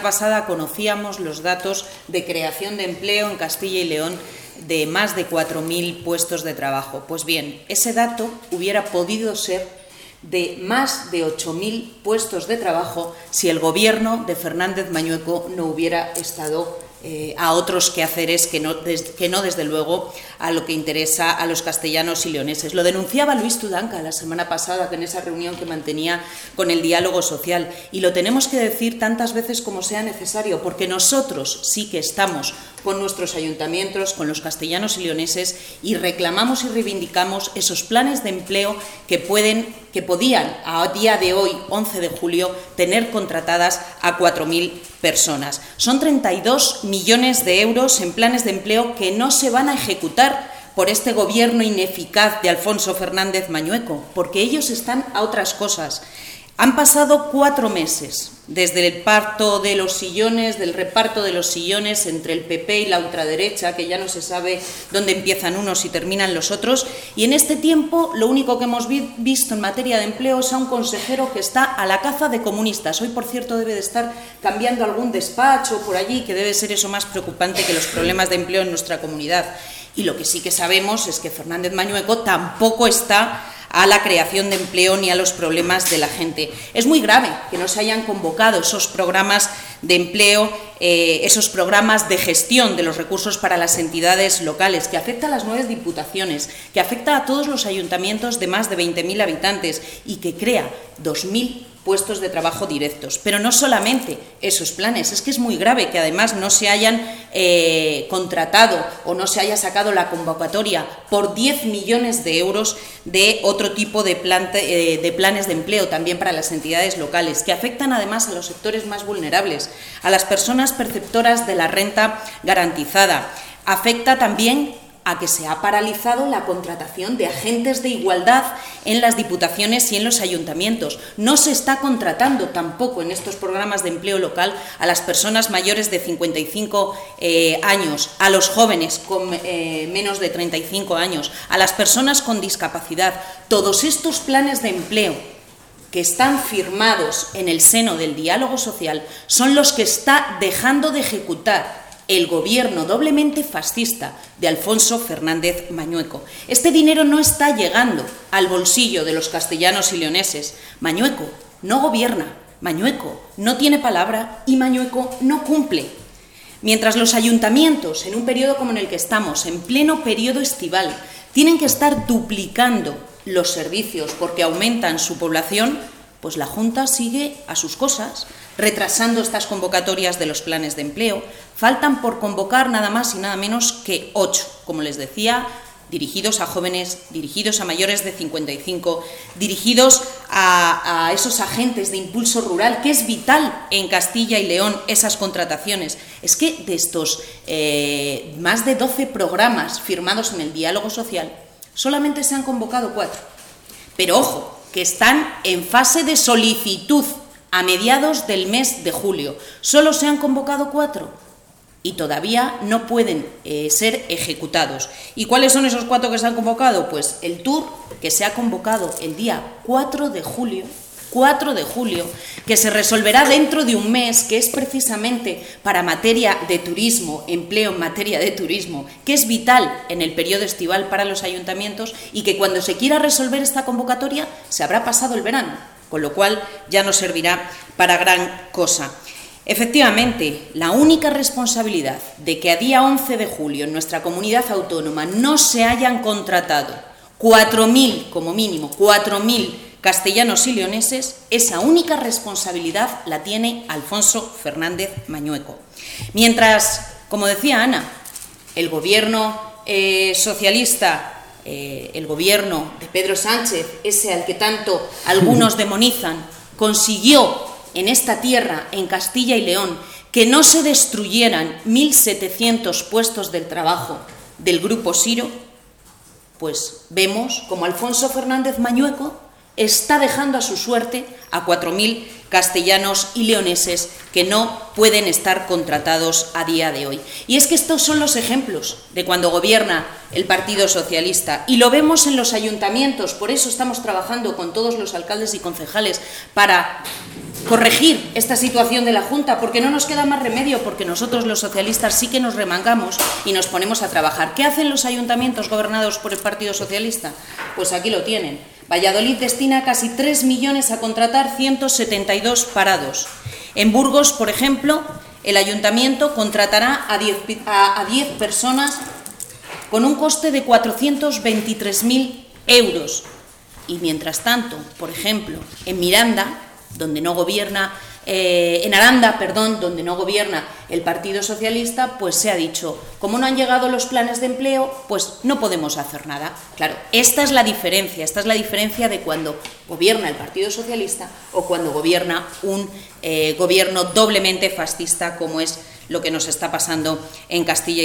pasada conocíamos los datos de creación de empleo en Castilla y León de más de 4.000 puestos de trabajo. Pues bien, ese dato hubiera podido ser de más de 8.000 puestos de trabajo si el Gobierno de Fernández Mañueco no hubiera estado a otros quehaceres que no, desde luego, a lo que interesa a los castellanos y leoneses. Lo denunciaba Luis Tudanca la semana pasada en esa reunión que mantenía con el diálogo social, y lo tenemos que decir tantas veces como sea necesario, porque nosotros sí que estamos con nuestros ayuntamientos, con los castellanos y leoneses, y reclamamos y reivindicamos esos planes de empleo que podían, a día de hoy, 11 de julio, tener contratadas a 4.000 personas. Son 32 millones de euros en planes de empleo que no se van a ejecutar por este Gobierno ineficaz de Alfonso Fernández Mañueco, porque ellos están a otras cosas. Han pasado 4 meses desde el reparto de los sillones entre el PP y la ultraderecha, que ya no se sabe dónde empiezan unos y terminan los otros, y en este tiempo lo único que hemos visto en materia de empleo es a un consejero que está a la caza de comunistas. Hoy, por cierto, debe de estar cambiando algún despacho por allí, que debe ser eso más preocupante que los problemas de empleo en nuestra comunidad. Y lo que sí que sabemos es que Fernández Mañueco tampoco está a la creación de empleo ni a los problemas de la gente. Es muy grave que no se hayan convocado esos programas de empleo, esos programas de gestión de los recursos para las entidades locales, que afecta a las 9 diputaciones, que afecta a todos los ayuntamientos de más de 20.000 habitantes y que crea 2.000 puestos de trabajo directos. Pero no solamente esos planes, es que es muy grave que además no se hayan contratado o no se haya sacado la convocatoria por 10 millones de euros de otro tipo de planes de empleo también para las entidades locales, que afectan además a los sectores más vulnerables, a las personas perceptoras de la renta garantizada. Afecta también a que se ha paralizado la contratación de agentes de igualdad en las diputaciones y en los ayuntamientos. No se está contratando tampoco en estos programas de empleo local a las personas mayores de 55 años, a los jóvenes con menos de 35 años, a las personas con discapacidad. Todos estos planes de empleo que están firmados en el seno del diálogo social son los que está dejando de ejecutar el Gobierno doblemente fascista de Alfonso Fernández Mañueco. Este dinero no está llegando al bolsillo de los castellanos y leoneses. Mañueco no gobierna, Mañueco no tiene palabra y Mañueco no cumple. Mientras los ayuntamientos, en un periodo como en el que estamos, en pleno periodo estival, tienen que estar duplicando los servicios porque aumentan su población, pues la Junta sigue a sus cosas, retrasando estas convocatorias de los planes de empleo. Faltan por convocar nada más y nada menos que 8, como les decía, dirigidos a jóvenes, dirigidos a mayores de 55, dirigidos a esos agentes de impulso rural, que es vital en Castilla y León esas contrataciones. Es que de estos más de 12 programas firmados en el diálogo social, solamente se han convocado 4. Pero ojo, que están en fase de solicitud a mediados del mes de julio. Solo se han convocado 4 y todavía no pueden ser ejecutados. ¿Y cuáles son esos 4 que se han convocado? Pues el tour que se ha convocado el día 4 de julio, que se resolverá dentro de un mes, que es precisamente para materia de turismo, empleo en materia de turismo, que es vital en el periodo estival para los ayuntamientos, y que cuando se quiera resolver esta convocatoria se habrá pasado el verano, con lo cual ya no servirá para gran cosa. Efectivamente, la única responsabilidad de que a día 11 de julio en nuestra comunidad autónoma no se hayan contratado 4.000, como mínimo, 4.000 castellanos y leoneses, esa única responsabilidad la tiene Alfonso Fernández Mañueco. Mientras, como decía Ana, el Gobierno socialista, el Gobierno de Pedro Sánchez, ese al que tanto algunos demonizan, consiguió en esta tierra, en Castilla y León, que no se destruyeran 1.700 puestos de trabajo del Grupo Siro, pues vemos como Alfonso Fernández Mañueco está dejando a su suerte a 4.000 castellanos y leoneses que no pueden estar contratados a día de hoy. Y es que estos son los ejemplos de cuando gobierna el Partido Socialista, y lo vemos en los ayuntamientos. Por eso estamos trabajando con todos los alcaldes y concejales para corregir esta situación de la Junta, porque no nos queda más remedio, porque nosotros los socialistas sí que nos remangamos y nos ponemos a trabajar. ¿Qué hacen los ayuntamientos gobernados por el Partido Socialista? Pues aquí lo tienen. Valladolid destina casi 3 millones a contratar 172 parados. En Burgos, por ejemplo, el ayuntamiento contratará a 10 personas con un coste de 423.000 euros. Y mientras tanto, por ejemplo, en Miranda, donde no gobierna, en Aranda, perdón, donde no gobierna el Partido Socialista, pues se ha dicho, como no han llegado los planes de empleo, pues no podemos hacer nada. Claro, esta es la diferencia de cuando gobierna el Partido Socialista o cuando gobierna un gobierno doblemente fascista, como es lo que nos está pasando en Castilla y